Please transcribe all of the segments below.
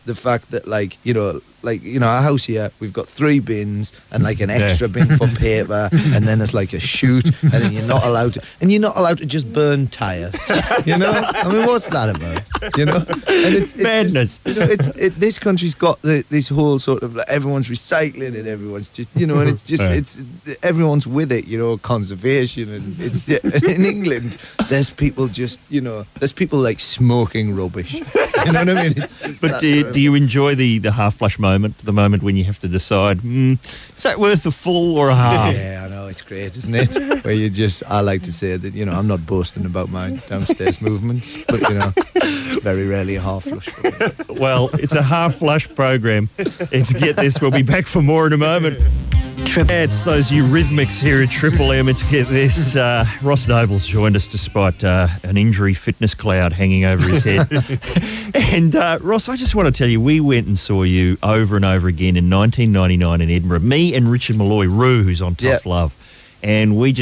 the fact that, our house here, we've got 3 bins and like an extra bin for paper, and then there's like a chute, and then you're not allowed to just burn tires. You know, I mean, what's that about? You know, and it's madness. Just, this country's got this whole sort of everyone's recycling and everyone's just, and it's just everyone's with it. You know, conservation, and it's in England. There's people just, there's people like smoking rubbish. You know what I mean? But do you enjoy the half-flush moment, the moment when you have to decide, is that worth a full or a half? Yeah, I know, it's great, isn't it? Where I like to say that, I'm not boasting about my downstairs movements, but, it's very rarely a half-flush. Well, it's a half-flush program. Get this, we'll be back for more in a moment. It's those Eurythmics here at Triple M. It's Get This. Ross Noble's joined us despite an injury fitness cloud hanging over his head. And Ross, I just want to tell you, we went and saw you over and over again in 1999 in Edinburgh. Me and Richard Malloy, Roo, who's on Tough Love. And we're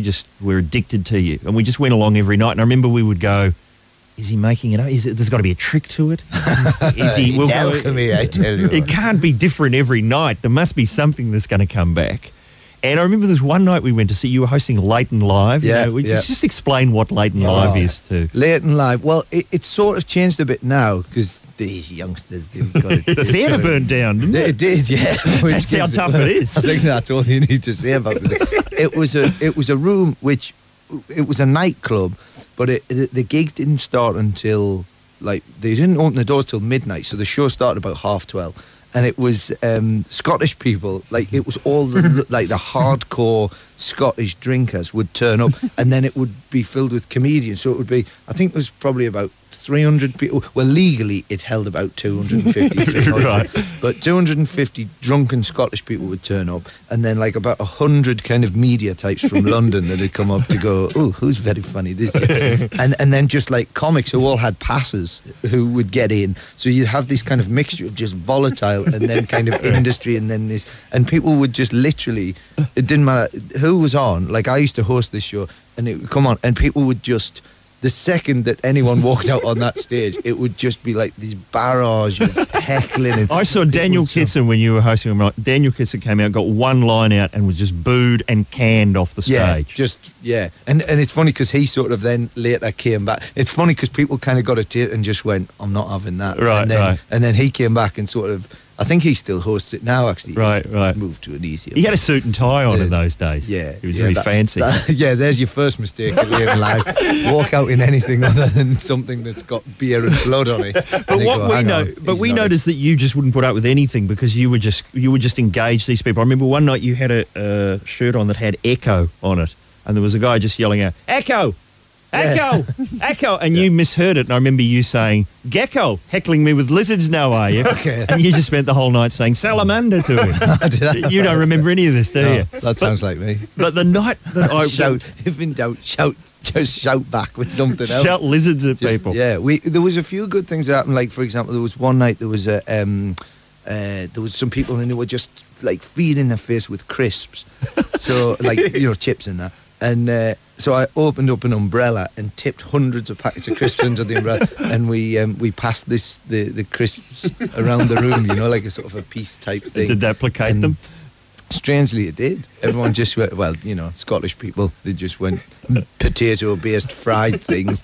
addicted to you. And we just went along every night. And I remember we would go, is he making it up? There's got to be a trick to it? Is he? It's alchemy, I tell you. It can't be different every night. There must be something that's going to come back. And I remember there's one night we went to see you were hosting Leighton Live. Just explain what Leighton Live is to. Leighton Live. Well, it's sort of changed a bit now because these youngsters, they've got it. The theatre burned down, didn't it? It did, yeah. That's how tough it is. I think that's all you need to say about it. It was a room which, it was a nightclub, but the gig didn't start until, they didn't open the doors till midnight, so the show started about 12:30. And it was Scottish people, it was all the the hardcore Scottish drinkers would turn up, and then it would be filled with comedians. So it would be, I think it was probably about 300 people. Well, legally it held about 250, 300. Right. But 250 drunken Scottish people would turn up, and then about 100 kind of media types from London that had come up to go, oh, who's very funny this is. And then just comics who all had passes who would get in. So you'd have this kind of mixture of just volatile and then kind of industry, and then this, and people would just literally, it didn't matter who was on. I used to host this show, and it would come on, and people would just, the second that anyone walked out on that stage, it would just be this barrage of heckling. And I saw Daniel Kitson when you were hosting him. Daniel Kitson came out, got one line out, and was just booed and canned off the stage. And it's funny because he sort of then later came back. It's funny because people kind of got a taste and just went, I'm not having that. Right, and then he came back and sort of, I think he still hosts it now, actually. Right. Moved to an easier. He had a suit and tie on in those days. Yeah. He was very fancy. There's your first mistake at Leighton Live. Walk out in anything other than something that's got beer and blood on it. But we noticed that you just wouldn't put up with anything because you would just engage these people. I remember one night you had a shirt on that had Echo on it, and there was a guy just yelling out, Echo! Echo! Echo! And you misheard it, and I remember you saying, Gecko, heckling me with lizards now, are you? Okay. And you just spent the whole night saying salamander to him. You don't remember any of this, do you? That sounds like me. But the night that I... Shout, if in doubt, just shout back with something else. Shout lizards at people. Yeah, there was a few good ththings that happened. For example, there was one night there was some people and they were just feeding their face with crisps. So, chips and that. And so I opened up an umbrella and tipped hundreds of packets of crisps into the umbrella, and we passed the crisps around the room, like a sort of a peace type thing. Did that placate them? Strangely, it did. Everyone just went, Scottish people, they just went potato-based fried things,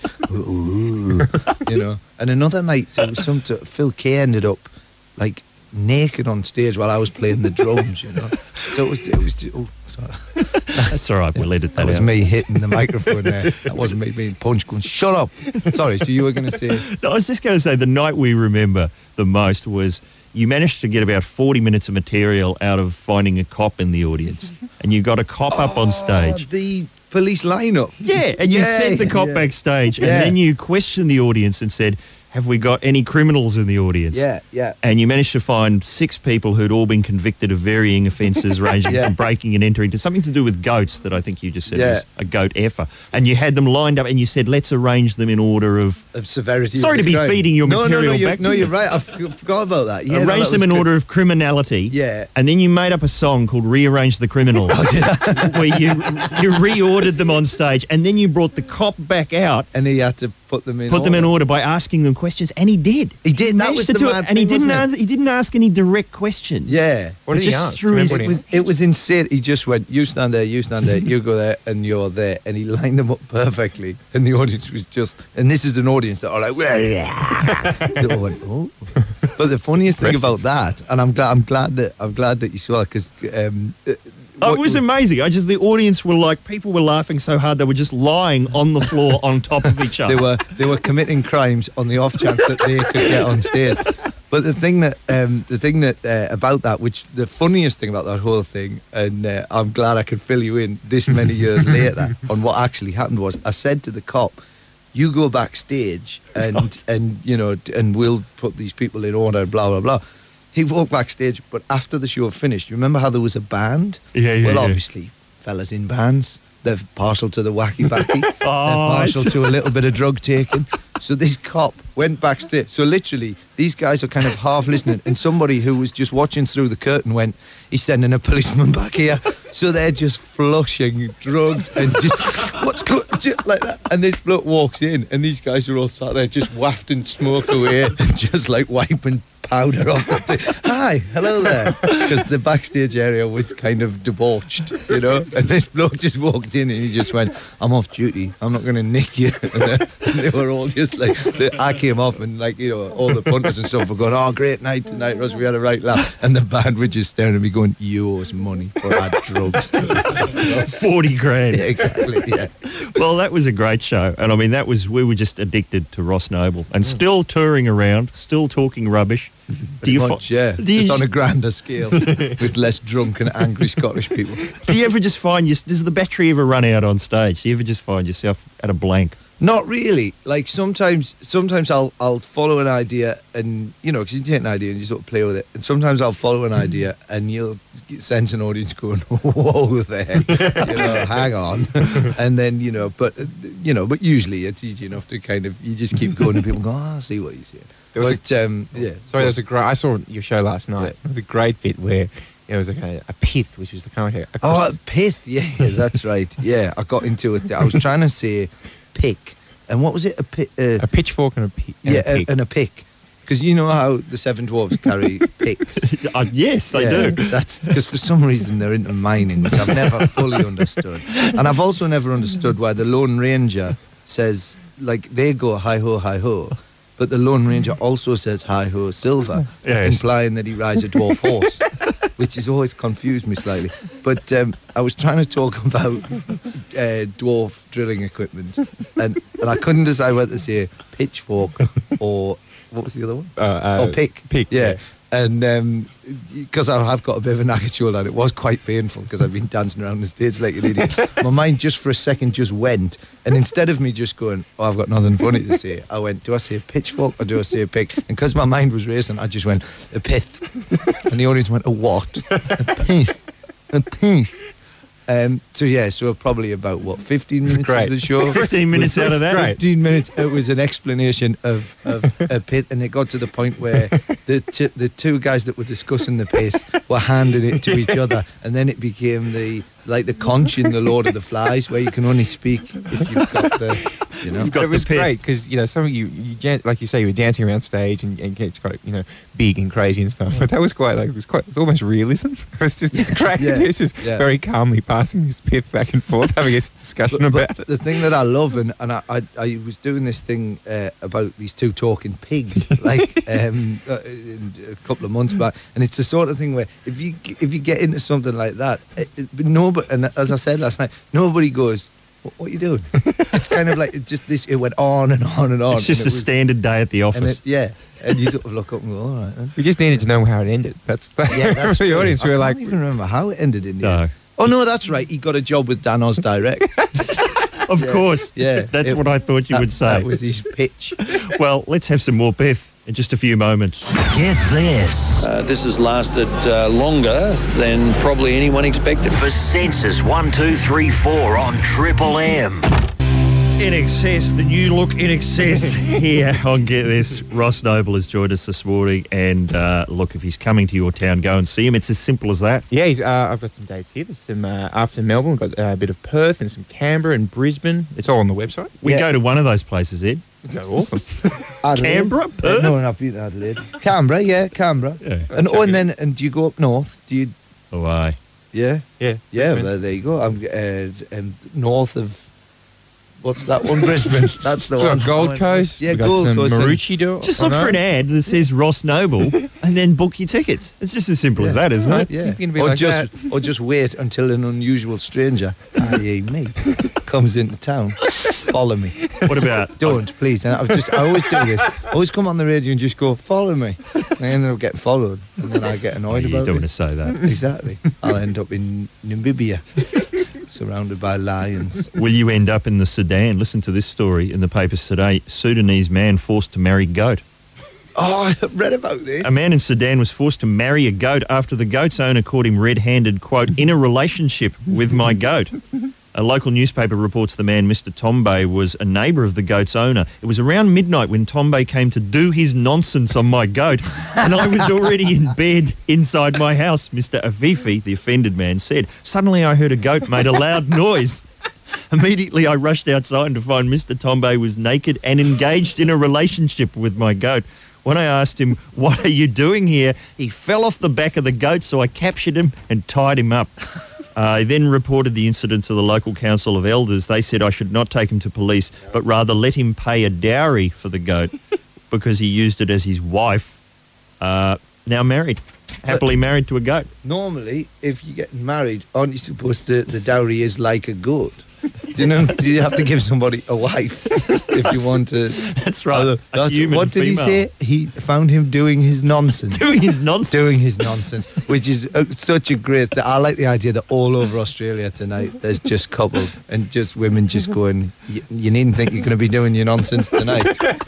And another night, there was Phil Kay ended up naked on stage while I was playing the drums, So it was. Sorry. That's all right. We'll edit that out. That was me hitting the microphone there. That wasn't me being punched going, shut up. Sorry, so you were going to say... No, I was just going to say the night we remember the most was you managed to get about 40 minutes of material out of finding a cop in the audience. And you got a cop up on stage. The police lineup. Yeah, and you sent the cop backstage. And then you questioned the audience and said, have we got any criminals in the audience? Yeah. And you managed to find 6 people who'd all been convicted of varying offences ranging from breaking and entering to something to do with goats that I think you just said was a goat effer. And you had them lined up and you said, let's arrange them in order of severity. Sorry to be feeding your material back. No, you're right. I forgot about that. Yeah, arrange them in order of criminality. Yeah. And then you made up a song called Rearrange the Criminals where you reordered them on stage and then you brought the cop back out. And he had to put them in order by asking them questions, and he did. He did. That was the mad and he thing, didn't wasn't it? He didn't ask any direct questions. Yeah. What did he ask? It was insane. He just went, you stand there, you go there, and you're there. And he lined them up perfectly. And the audience was just, and this is an audience that are like, they all went, oh. But the funniest thing about that, and I'm glad that you saw it, because it was amazing. The audience were like, people were laughing so hard they were just lying on the floor on top of each other. They were committing crimes on the off chance that they could get on stage. But the thing that about that, which the funniest thing about that whole thing, and I'm glad I could fill you in this many years later on what actually happened, was I said to the cop, you go backstage and we'll put these people in order, blah blah blah. He walked backstage, but after the show finished, you remember how there was a band? Yeah. Well, obviously, fellas in bands, they're partial to the wacky-backy. They're partial to a little bit of drug taking. So this cop went backstage. So literally, these guys are kind of half listening, and somebody who was just watching through the curtain went, he's sending a policeman back here. So they're just flushing drugs and just, what's good? Like that. And this bloke walks in, and these guys are all sat there just wafting smoke away and just like wiping powder off the thing. Hi, hello there. Because the backstage area was kind of debauched, you know. And this bloke just walked in and he just went, I'm off duty. I'm not going to nick you. And they were all just like, I came off and like, you know, all the punters and stuff were going, oh, great night tonight, Russ. We had a right laugh. And the band were just staring at me going, you owe us money for our drugs. 40 grand. Yeah, exactly, yeah. Well, that was a great show. And I mean, we were just addicted to Ross Noble and still touring around, still talking rubbish. Just on a grander scale with less drunk and angry Scottish people. Do you ever just find does the battery ever run out on stage? Do you ever just find yourself at a blank? Not really. Like sometimes I'll follow an idea, and you know, because you take an idea and you sort of play with it. And sometimes I'll follow an idea and you'll sense an audience going, "Whoa there," you know, hang on. And then but usually it's easy enough to kind of, you just keep going and people go, "Oh, I see what you're saying." Sorry, there was a great. I saw your show last night. There was a great bit where it was like a pith, which was the kind of pith. Yeah, that's right. Yeah, I got into it. I was trying to say pick, and what was it? A pitchfork and a pick. And a pick. Because you know how the Seven Dwarfs carry picks? Yes, they do. That's because for some reason they're into mining, which I've never fully understood. And I've also never understood why the Lone Ranger says, like, they go hi-ho, hi-ho, but the Lone Ranger also says hi-ho, silver, implying that he rides a dwarf horse, which has always confused me slightly. But I was trying to talk about dwarf drilling equipment, and I couldn't decide whether to say pitchfork or... What was the other one? Pick. Pick, yeah. And because I have got a bit of a knackered shoulder, and it was quite painful because I've been dancing around the stage like an idiot. My mind just for a second just went, and instead of me just going, "Oh, I've got nothing funny to say," I went, "Do I say a pitchfork or do I say a pick?" And because my mind was racing, I just went, "A pith," and the audience went, "A what?" "A pith, a pith." So probably about 15 minutes of the show. 15 minutes out of that. 15 minutes. It was an explanation of a pith, and it got to the point where the two guys that were discussing the pith were handing it to each other, and then it became the conch in the Lord of the Flies, where you can only speak if you've got the. It was great because some of you like you say, you were dancing around stage and it's quite big and crazy and stuff. But that was quite it's almost realism. It was just this crazy. It was just very calmly passing this pith back and forth, having a discussion about it. The thing that I love, and I was doing this thing about these two talking pigs, a couple of months back, and it's the sort of thing where if you get into something like that, and as I said last night, nobody goes, "What are you doing?" It's kind of like it went on and on and on. It's just a standard day at the office. And you sort of look up and go, "All right then." We just needed to know how it ended. That's for the audience. We were like, I can't even remember how it ended in the end. Oh no, that's right. He got a job with Dan Oz Direct. Of course. Yeah. That's what I thought you would say. That was his pitch. Well, let's have some more Biff in just a few moments. Get this. This has lasted longer than probably anyone expected. For Census 1, 2, 3, 4 on Triple M. In excess, the new look in excess here on Get This. Ross Noble has joined us this morning, and look, if he's coming to your town, go and see him. It's as simple as that. Yeah, I've got some dates here. There's some after Melbourne, we've got a bit of Perth and some Canberra and Brisbane. It's all on the website. We go to one of those places, Ed. Awesome. Adelaide. Canberra? Perth? No, I've been to Adelaide. Canberra, yeah, Canberra. Yeah. And do you go up north? Do you? Away. Yeah, Yeah. yeah. Brisbane. Well, there you go. I'm north of. What's that one? Brisbane. That's the We've one. got Gold Coast. Yeah, we've got Gold some Coast and- Maroochydore. Just look for an ad that says Ross Noble and then book your tickets. It's just as simple as that, isn't it? Yeah. You can be like Or just wait until an unusual stranger, i.e. me, comes into town. Follow me. What about... Don't, please. And I always do this. I always come on the radio and just go, follow me. And I end up getting followed. And then I get annoyed You about don't it. want to say that. Exactly. I'll end up in Namibia, surrounded by lions. Will you end up in the Sudan? Listen to this story in the papers today. Sudanese man forced to marry goat. Oh, I read about this. A man in Sudan was forced to marry a goat after the goat's owner caught him red-handed, quote, in a relationship with my goat. A local newspaper reports the man, Mr. Tombe, was a neighbour of the goat's owner. It was around midnight when Tombe came to do his nonsense on my goat, and I was already in bed inside my house, Mr. Afifi, the offended man, said. Suddenly I heard a goat made a loud noise. Immediately I rushed outside to find Mr. Tombe was naked and engaged in a relationship with my goat. When I asked him, what are you doing here? He fell off the back of the goat, so I captured him and tied him up. I then reported the incident to the local council of elders. They said I should not take him to police, but rather let him pay a dowry for the goat because he used it as his wife. Now married. Happily married to a goat. Normally, if you get married, aren't you supposed to, the dowry is like a goat? Do you know? Do you have to give somebody a wife if you want to? That's right. A human what did female. he say? He found him doing his nonsense. Doing his nonsense. Doing his nonsense, which is such a great. I like the idea that all over Australia tonight there's just couples and just women just going. You needn't think you're going to be doing your nonsense tonight.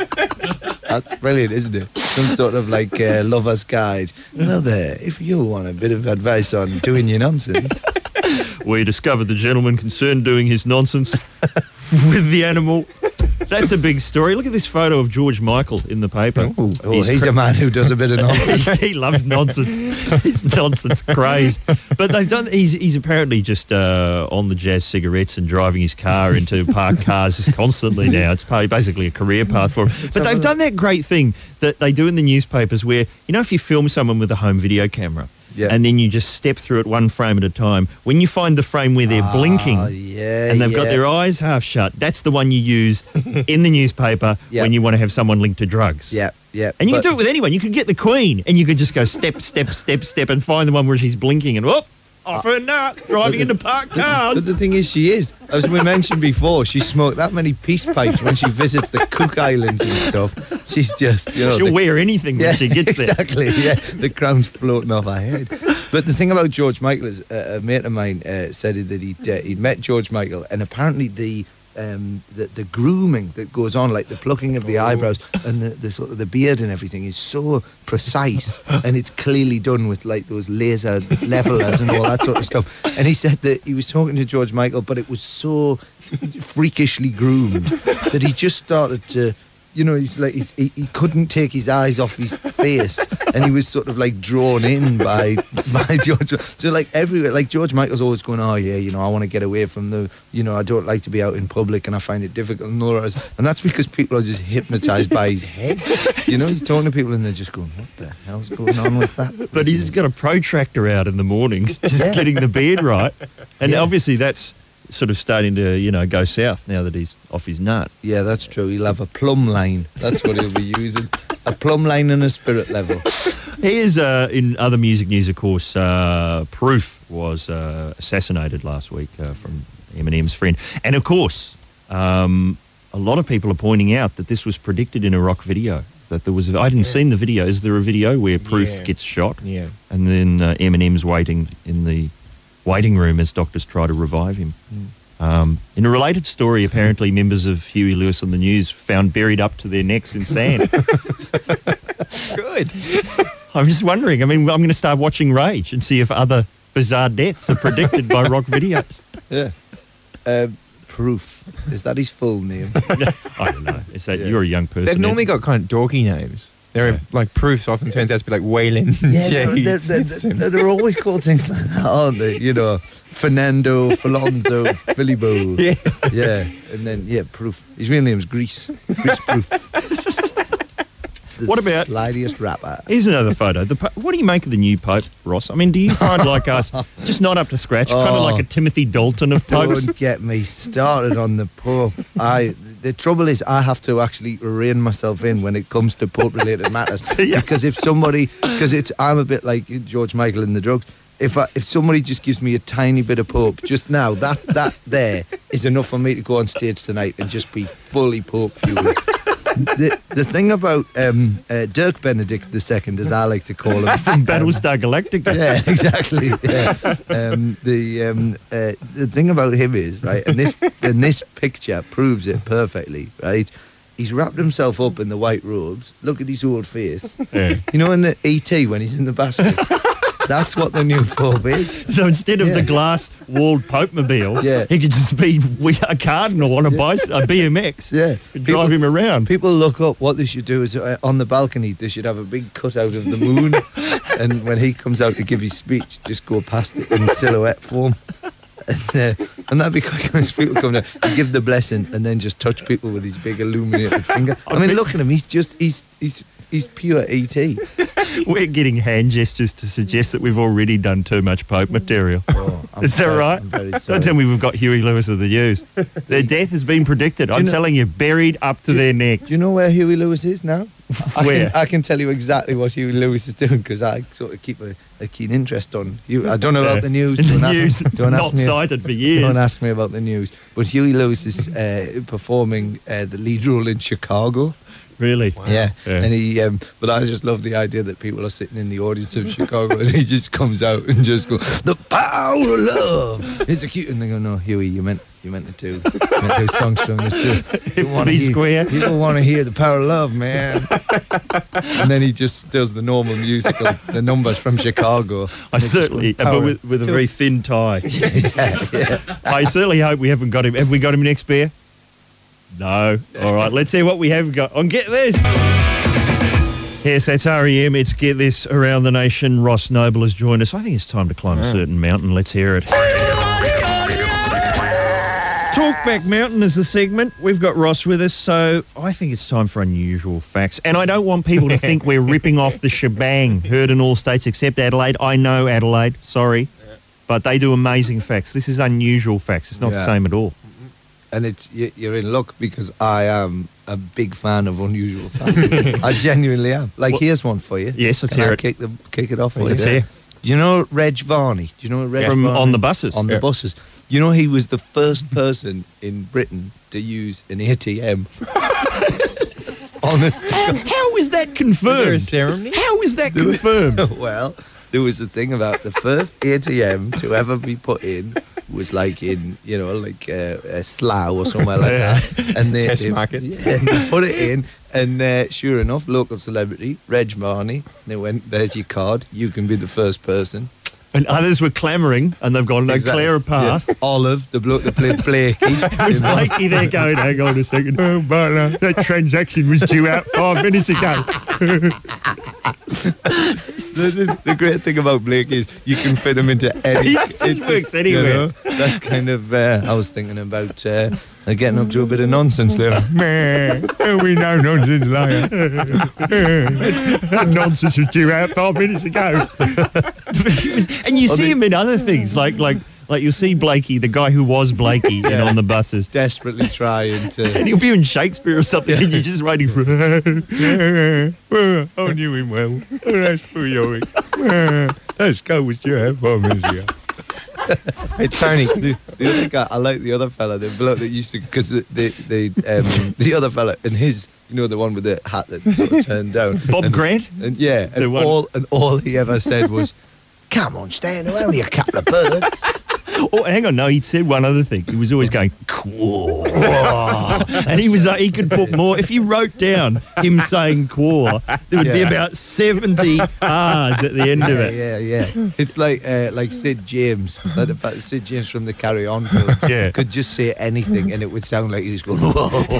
That's brilliant, isn't it? Some sort of like lover's guide. Well, there. If you want a bit of advice on doing your nonsense. We discovered the gentleman concerned doing his nonsense with the animal. That's a big story. Look at this photo of George Michael in the paper. Oh, he's a man who does a bit of nonsense. He loves nonsense. He's nonsense crazed. But they've done. He's apparently just on the jazz cigarettes and driving his car into parked cars constantly now. It's basically a career path for him. But they've done that great thing that they do in the newspapers where, you know, if you film someone with a home video camera, yeah. and then you just step through it one frame at a time. When you find the frame where they're blinking yeah, and they've got their eyes half shut, that's the one you use in the newspaper when you want to have someone linked to drugs. Yeah, yeah. And you can do it with anyone. You could get the Queen and you could just go step, step, step, step and find the one where she's blinking and whoop, off her nut, driving into parked But cars. the thing is, she is. As we mentioned before, she smoked that many peace pipes when she visits the Cook Islands and stuff. She's just, you know. She'll wear anything when she gets there. Exactly, yeah. The crown's floating off her head. But the thing about George Michael is, a mate of mine said that he'd met George Michael, and apparently the grooming that goes on, like the plucking of the eyebrows and the sort of the beard and everything, is so precise, and it's clearly done with like those laser levelers and all that sort of stuff. And he said that he was talking to George Michael, but it was so freakishly groomed that he just started to. You know, he's like he couldn't take his eyes off his face, and he was sort of like drawn in by George. So like everywhere, like George Michael's always going, oh yeah, you know, I want to get away from the, you know, I don't like to be out in public, and I find it difficult. And that's because people are just hypnotised by his head. You know, he's talking to people and they're just going, what the hell's going on with that? But he's got a protractor out in the mornings, just getting the beard right. And obviously that's sort of starting to, you know, go south now that he's off his nut. Yeah, that's true. He'll have a plumb line. That's what he'll be using. A plumb line and a spirit level. Here's, in other music news, of course, Proof was assassinated last week from Eminem's friend. And, of course, a lot of people are pointing out that this was predicted in a rock video. That there was, I hadn't seen the video. Is there a video where Proof gets shot? Yeah. And then Eminem's waiting in the waiting room as doctors try to revive him. In a related story, apparently members of Huey Lewis on the News found buried up to their necks in sand. Good. I'm just wondering. I mean, I'm going to start watching Rage and see if other bizarre deaths are predicted by rock videos. Yeah. Proof. Is that his full name? I don't know. Is that you're a young person? They've normally got kind of dorky names. Their like proofs often turns out to be like Waylon. They're always called things like that, aren't they? You know, Fernando, Falonzo, Philibo. Yeah. And then, Proof. His real name's Grease. Grease Proof. What about slidiest rapper? Here's another photo. What do you make of the new Pope, Ross? I mean, do you find like us just not up to scratch, kind of like a Timothy Dalton of popes? Don't get me started on the Pope. The trouble is, I have to actually rein myself in when it comes to Pope-related matters. Because I'm a bit like George Michael in the Drugs. If somebody just gives me a tiny bit of Pope just now, that there is enough for me to go on stage tonight and just be fully Pope fueled. The thing about Dirk Benedict II, as I like to call him, from Battlestar Galactica. Yeah, exactly. Yeah. The thing about him is, right, and this picture proves it perfectly, right? He's wrapped himself up in the white robes. Look at his old face. Yeah. You know, in the E.T. when he's in the basket. That's what the new Pope is. So instead of the glass-walled Pope-mobile, he could just be a cardinal on a BMX. Yeah. Drive him around. People look up what they should do is on the balcony, they should have a big cutout of the moon. And when he comes out to give his speech, just go past it in silhouette form. And that'd be quite nice. People come down, he give the blessing and then just touch people with his big illuminated finger. I mean, look at him. He's pure E.T. We're getting hand gestures to suggest that we've already done too much Pope material. Is that right? Don't tell me we've got Huey Lewis of the News. Their death has been predicted. I'm telling you, buried up to their necks. Do you know where Huey Lewis is now? Where? I can tell you exactly what Huey Lewis is doing because I sort of keep a keen interest on you. I don't know about the news. Not cited for years. Don't ask me about the news. But Huey Lewis is performing the lead role in Chicago. Really? Wow. Yeah. And he, but I just love the idea that people are sitting in the audience of Chicago and he just comes out and just goes, "The power of love." It's a cute, and they go, "No, Huey, you meant to do songs from this too. To be square. You don't want to hear the power of love, man." And then he just does the normal musical, the numbers from Chicago. I certainly, but with a very thin tie. Yeah. I certainly hope we haven't got him. Have we got him next beer? No. All right, let's see what we have got. On Get This. Yes, that's REM. It's Get This around the nation. Ross Noble has joined us. I think it's time to climb a certain mountain. Let's hear it. Talkback Mountain is the segment. We've got Ross with us, so I think it's time for unusual facts. And I don't want people to think we're ripping off the shebang. Heard in all states except Adelaide. I know Adelaide, sorry. But they do amazing facts. This is unusual facts. It's not the same at all. And you're in luck because I am a big fan of unusual facts. I genuinely am. Here's one for you. Yes, let's hear it. Kick it off for let's you. Hear. Do you know Reg Varney? Do you know Reg From Varney? On the Buses? On the buses. You know he was the first person in Britain to use an ATM. Honest to God. How is that confirmed? Is there a ceremony? How is that confirmed? Well, there was a thing about the first ATM to ever be put in was in, a Slough or somewhere like that. And they Test market. And they put it in, and sure enough, local celebrity, Reg Varney, they went, "There's your card, you can be the first person." And others were clamouring, and they've gone, "No, clear a path." Yeah. Olive, the bloke that played Blakey. Was Blakey there going, "Hang on a second, oh, but that transaction was due out 5 minutes ago." The great thing about Blakey is you can fit him into any... It just works anywhere. That's kind of... I was thinking about getting up to a bit of nonsense there. We know nonsense, liar. That nonsense was due out 5 minutes ago. And you see him in other things, like you'll see Blakey, the guy who was Blakey in On the Buses. Desperately trying to... And he'll be in Shakespeare or something, and you're just waiting for... I knew him well. That's for you. Let's go with you 5 minutes ago. Hey, Tony, the other guy, I like the other fella, the bloke that used to... Because the other fella, and his... You know, the one with the hat that sort of turned down. Bob Grant? And all he ever said was, "Come on, Stan, only a couple of birds." Oh, hang on. No, he said one other thing. He was always going, "Quaw." And he could put more. If you wrote down him saying "quaw," there would be about 70 R's at the end of it. Yeah. It's like Sid James. Like the fact that Sid James from the Carry On film could just say anything and it would sound like he was going,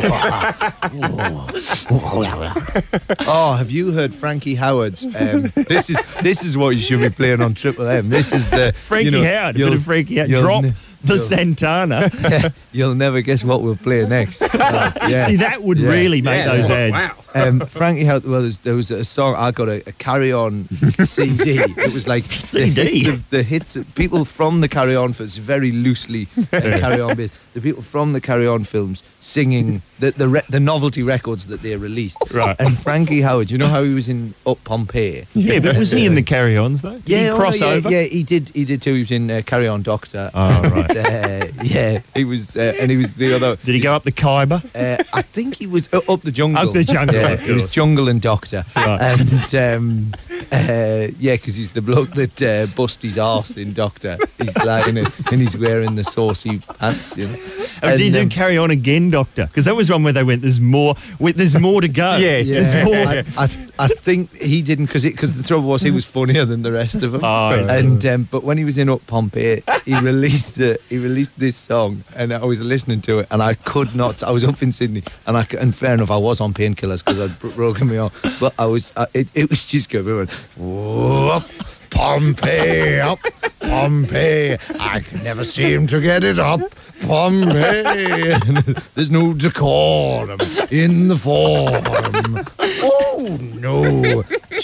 Oh, have you heard Frankie Howard's? This is what you should be playing on Triple M. This is the Frankie Howard, a bit of Frankie Howard. Drop the Santana. You'll never guess what we'll play next. See, that would really make those ads. Wow. Frankie Howard, there was a song, I got a Carry On CD. It was like CD? the hits of people from the Carry On films, very loosely Carry On based. The people from the Carry On films singing the novelty records that they released. Right. And Frankie Howard, you know how he was in Up Pompeii? Yeah, but was he in the Carry Ons though? Did he cross over? Yeah, he did too. He was in Carry On Doctor. Oh, right. He was, and he was the other. Did he go up the Khyber? I think he was up the jungle. Up the jungle, yeah, of he was course. Jungle and Doctor. Right. And because he's the bloke that bust his arse in Doctor. He's lying and he's wearing the saucy pants, you know. Oh, did you do Carry On again, Doctor? Because that was one where they went, there's more to go. There's more. I think he didn't because the trouble was he was funnier than the rest of them. But when he was in Up Pompeii, he released this song, and I was listening to it, and I could not. I was up in Sydney, and fair enough, I was on painkillers because I'd broken me arm, but I was. It was just going. Up Pompeii, up Pompeii. I can never seem to get it up Pompeii. There's no decorum in the form. Oh no!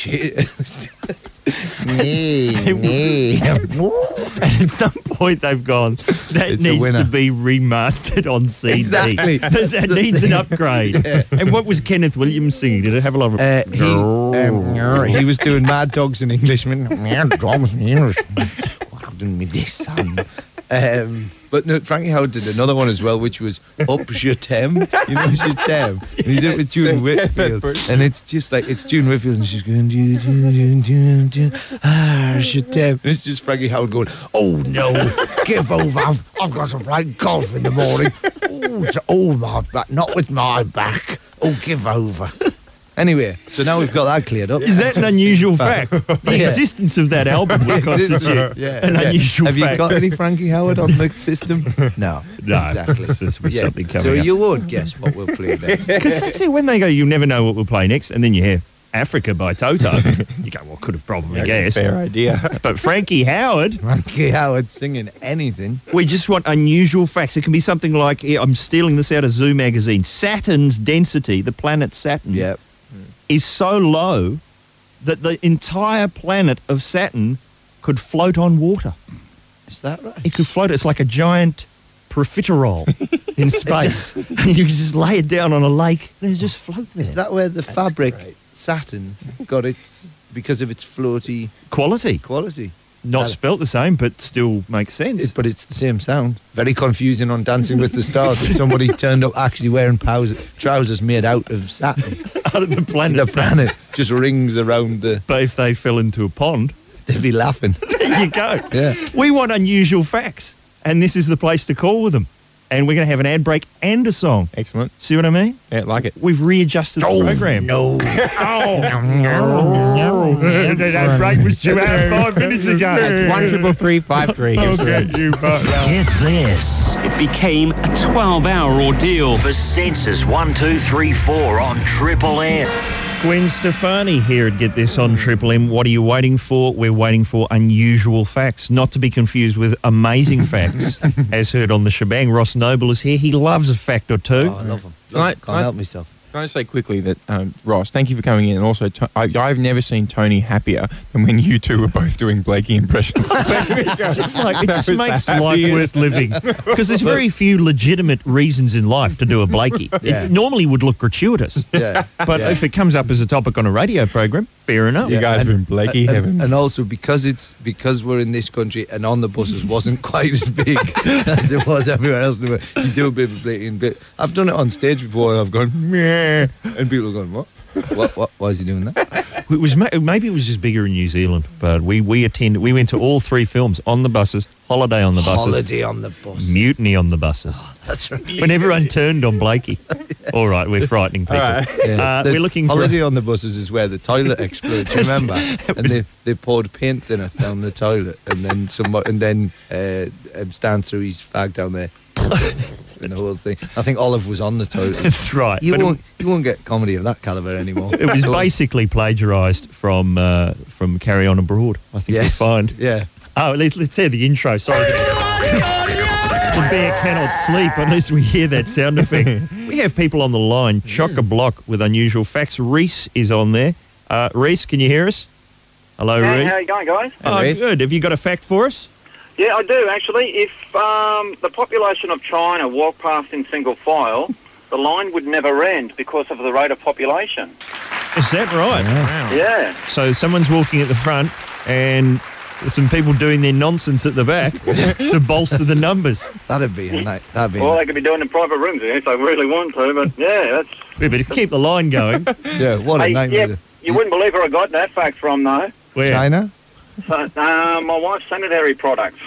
Nay. And at some point they've gone, that needs to be remastered on CD. Exactly. That needs an upgrade. Yeah. And what was Kenneth Williams singing? Did it have a lot of... he was doing Mad Dogs and Englishmen. Mad Dogs and Englishmen. Pardon me, dear son. But no, Frankie Howard did another one as well, which was Up Je T'aime. You know Je T'aime? And he did it with June Whitfield. And it's just like, it's June Whitfield and she's going, Je T'aime. And it's just Frankie Howard going, oh no, give over. I've got to play golf in the morning. Oh my back, not with my back. Oh, give over. Anyway, so now we've got that cleared up. Is that an unusual fact? The existence of that album would constitute an unusual fact. Have you got any Frankie Howard on the system? No. Exactly. This will be something coming So up. you won't guess what we'll play next. Because that's it, when they go, you never know what we'll play next, and then you hear Africa by Toto, you go, well, could have probably guessed. Fair idea. But Frankie Howard singing anything. We just want unusual facts. It can be something like, I'm stealing this out of Zoo magazine, Saturn's density, the planet Saturn, is so low that the entire planet of Saturn could float on water. Is that right? It could float. It's like a giant profiterole in space. And you can just lay it down on a lake and it just float there. Is that where the fabric Saturn got its, because of its floaty quality? Not spelt the same, but still makes sense. But it's the same sound. Very confusing on Dancing with the Stars. If somebody turned up actually wearing trousers made out of Saturn. Out of the planet. The planet just rings around the... But if they fell into a pond... they'd be laughing. There you go. Yeah. We want unusual facts, and this is the place to call with them. And we're going to have an ad break and a song. Excellent. See what I mean? Yeah, like it. We've readjusted the program. No. That break was 2 hours 5 minutes ago. It's 13353. Get this. It became a 12-hour ordeal. For Census 1234 on Triple M. Gwen Stefani here at Get This on Triple M. What are you waiting for? We're waiting for unusual facts, not to be confused with amazing facts, as heard on the shebang. Ross Noble is here. He loves a fact or two. Oh, I love him. Can't help myself. Can I say quickly that, Ross, thank you for coming in. And also, I've never seen Tony happier than when you two were both doing Blakey impressions. It just makes life worth living. Because there's very few legitimate reasons in life to do a Blakey. It normally would look gratuitous. But if it comes up as a topic on a radio program, fair enough. You guys are in Blakey heaven. And also, because we're in this country and on the buses wasn't quite as big as it was everywhere else, you do a bit of a Blakey. I've done it on stage before and I've gone, meh. And people are going, what? Why is he doing that? It was maybe it was just bigger in New Zealand, but we went to all 3 films on the buses, Holiday on the buses, Holiday on the buses. Mutiny on the buses. That's right. When everyone turned on Blakey. All right, we're frightening people. Yeah. We're looking for Holiday on the buses is where the toilet exploded. Do you remember? And they poured paint thinner down the toilet, and then Stan threw his fag down there. And the whole thing. I think Olive was on the toilet. That's right. You won't get comedy of that caliber anymore. It was basically plagiarised from Carry On Abroad. I think you'll find. Yeah. Oh, let's hear the intro. Sorry. The bear cannot sleep unless we hear that sound effect. We have people on the line, chock-a-block with unusual facts. Reese is on there. Reese, can you hear us? Hello, Reese. How are you going, guys? Oh, good. Have you got a fact for us? Yeah, I do, actually. If the population of China walked past in single file, the line would never end because of the rate of population. Is that right? Wow. Yeah. So someone's walking at the front and there's some people doing their nonsense at the back to bolster the numbers. That'd be a night. Well, they could be doing it in private rooms if they really want to, but yeah, that's... We better keep the line going. Yeah, what a nightmare. Yeah, you wouldn't believe where I got that fact from, though. Where? China? So, my wife's sanitary products.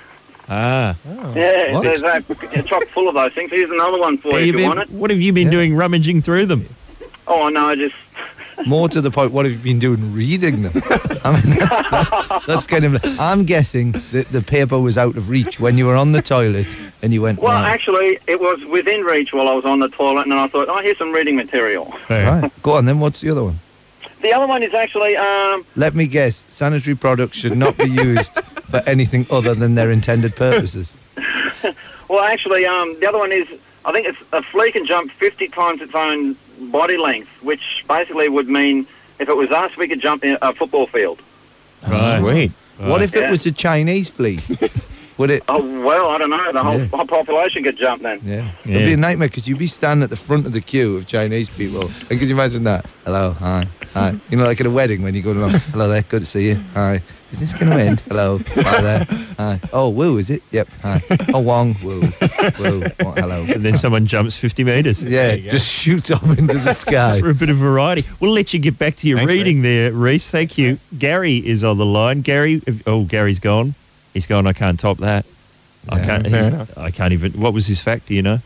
Ah. Oh. Yeah, there's a chock full of those things. Here's another one for you if you want it. What have you been doing rummaging through them? Oh, no, just... More to the point, what have you been doing reading them? I mean, that's kind of... I'm guessing that the paper was out of reach when you were on the toilet and you went... Well, actually, it was within reach while I was on the toilet, and I thought, here's some reading material. Right. Go on, then. What's the other one? The other one is actually... Let me guess. Sanitary products should not be used for anything other than their intended purposes. Well, actually, the other one is... I think it's a flea can jump 50 times its own body length, which basically would mean if it was us, we could jump in a football field. Right. Sweet. What if it was a Chinese flea? Would it? Oh, well, I don't know. The whole population could jump then. Yeah. It'd be a nightmare because you'd be standing at the front of the queue of Chinese people. And could you imagine that? Hello, hi, hi. You know, like at a wedding when you go along. Hello there, good to see you. Hi. Is this going to end? Hello, hi there. Hi. Oh, woo, is it? Yep, hi. Oh, Wong, woo, woo, oh, hello. And then someone jumps 50 metres. Yeah, just shoots up into the sky. Just for a bit of variety. We'll let you get back to your reading there, Reese. Thank you. Gary is on the line. Gary, Gary's gone. He's gone, I can't top that. Yeah, I can't even... What was his fact, do you know?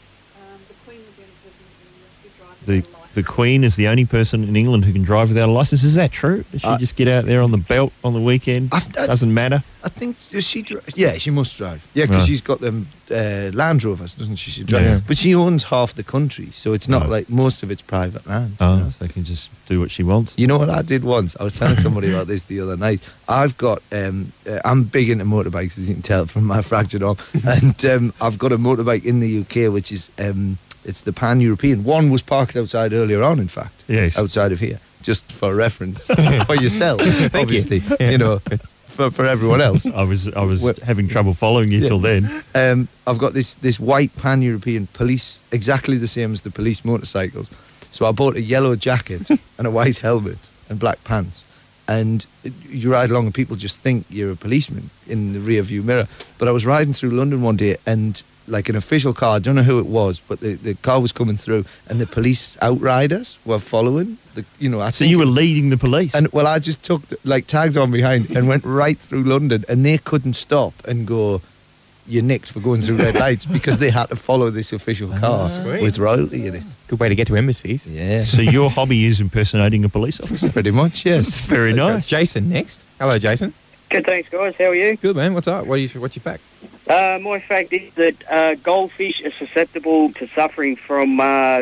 The Queen is the only person in England who can drive without a licence. Is that true? Does she just get out there on the belt on the weekend? Doesn't matter? I think, does she drive? Yeah, she must drive. Yeah, because she's got them Land Rovers, doesn't she? She drives. Yeah. But she owns half the country, so it's not like most of it's private land. Oh, you know? So they can just do what she wants. You know what I did once? I was telling somebody about this the other night. I've got, I'm big into motorbikes, as you can tell from my fractured arm. And I've got a motorbike in the UK, which is... it's the Pan-European. One was parked outside earlier on, in fact. Yes. Outside of here, just for reference. For yourself, obviously. You know, for everyone else. I was having trouble following you till then. I've got this white Pan-European police, exactly the same as the police motorcycles. So I bought a yellow jacket and a white helmet and black pants. And you ride along and people just think you're a policeman in the rear view mirror. But I was riding through London one day and... like an official car, I don't know who it was, but the car was coming through and the police outriders were following. So you were leading the police? And well, I just took, tagged on behind and went right through London and they couldn't stop and go, you're nicked for going through red lights because they had to follow this official car with royalty in it. Good way to get to embassies. Yeah. So your hobby is impersonating a police officer? Pretty much, yes. Very nice. Jason next. Hello, Jason. Good, thanks, guys. How are you? Good, man. What's up? What's your fact? My fact is that goldfish are susceptible to suffering from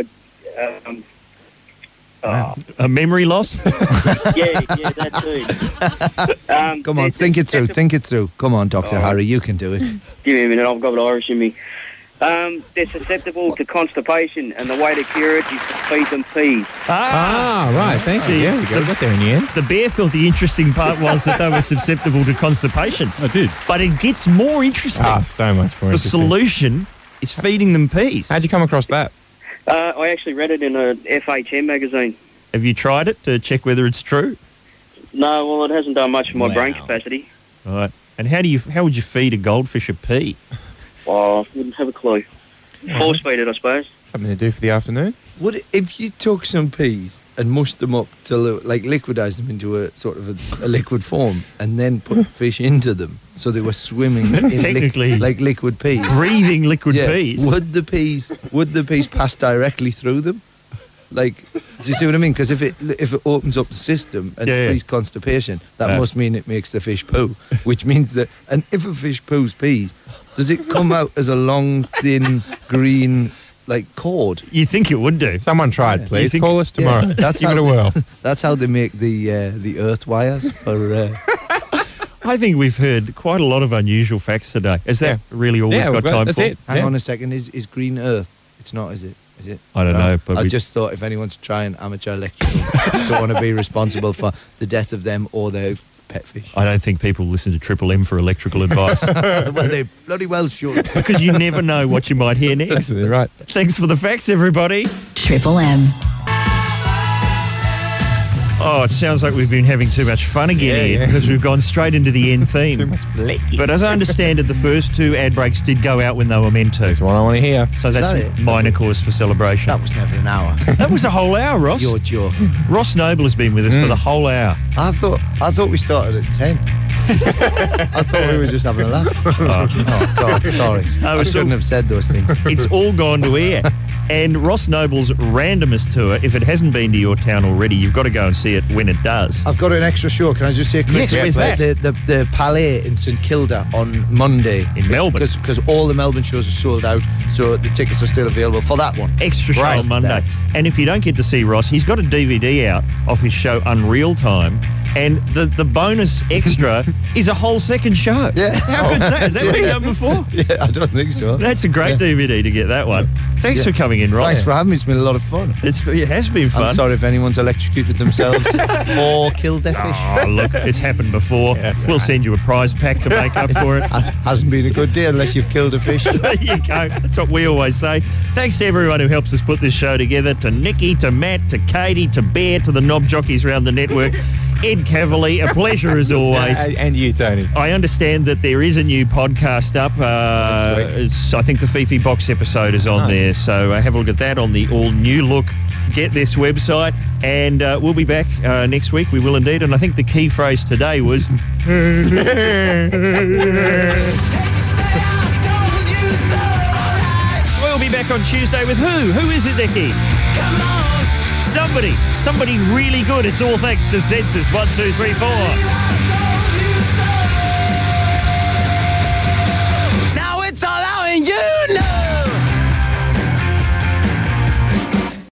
a memory loss? yeah, that too. Come on, think it through. Come on, Dr. Harry, you can do it. Give me a minute, I've got Irish in me. They're susceptible to constipation, and the way to cure it is to feed them peas. Right, thank you. Yeah, we got there in the end. The bear felt the interesting part was that they were susceptible to constipation. I did. But it gets more interesting. So much more interesting. The solution is feeding them peas. How'd you come across that? I actually read it in a FHM magazine. Have you tried it to check whether it's true? No, well, it hasn't done much for my brain capacity. All right. And how would you feed a goldfish a pea? Oh, I wouldn't have a clue. Force feed it, I suppose. Something to do for the afternoon? If you took some peas and mushed them up till like liquidized them into a sort of a liquid form, and then put fish into them, so they were swimming in Technically, like liquid peas. Breathing liquid peas. Would the peas pass directly through them? Like, do you see what I mean? Because if it opens up the system and frees constipation, that must mean it makes the fish poo, which means that. And if a fish poos peas, does it come out as a long, thin, green, like, cord? You think it would do. Someone tried, please. Call us tomorrow. That's Give it a whirl. That's how they make the earth wires for. I think we've heard quite a lot of unusual facts today. Is that really all we've got time that's for? it. Hang on a second. Is green earth? It's not, is it? Is it? I don't know. But I just thought if anyone's trying amateur electricals, don't want to be responsible for the death of them or their pet fish. I don't think people listen to Triple M for electrical advice. Well, they bloody well should. Because you never know what you might hear next. That's right. Thanks for the facts, everybody. Triple M. Oh, it sounds like we've been having too much fun again here because we've gone straight into the end theme. Too much blicky. But as I understand it, the first two ad breaks did go out when they were meant to. That's what I want to hear. So that's that it? minor cause for celebration. That was never an hour. That was a whole hour, Ross. You're joking. Ross Noble has been with us for the whole hour. I thought we started at 10. I thought we were just having a laugh. Oh God, sorry. I shouldn't have said those things. It's all gone to air. And Ross Noble's Randomest Tour, if it hasn't been to your town already, you've got to go and see it when it does. I've got an extra show. Can I just say a quick? Yes, where's that? The Palais in St Kilda on Monday. In Melbourne. Because all the Melbourne shows are sold out, so the tickets are still available for that one. Extra show on Monday. That. And if you don't get to see Ross, he's got a DVD out of his show Unreal Time. And the bonus extra is a whole second show. Yeah. How good's that? Has that been done before? Yeah, I don't think so. That's a great DVD to get that one. Thanks for coming in, Ross. Thanks for having me. It's been a lot of fun. It has been fun. I'm sorry if anyone's electrocuted themselves or killed their fish. Oh, look, it's happened before. We'll send you a prize pack to make up for it. Hasn't been a good day unless you've killed a fish. There you go. That's what we always say. Thanks to everyone who helps us put this show together, to Nikki, to Matt, to Katie, to Bear, to the knob jockeys around the network. Ed Cavalier, a pleasure as always. And you, Tony. I understand that there is a new podcast up. I think the Fifi Box episode is on there, so have a look at that on the all-new look Get This website. And we'll be back next week. We will indeed. And I think the key phrase today was... We'll be back on Tuesday with who? Who is it, Nikki? Come on. Somebody really good. It's all thanks to Census 1, 2, 3, 4.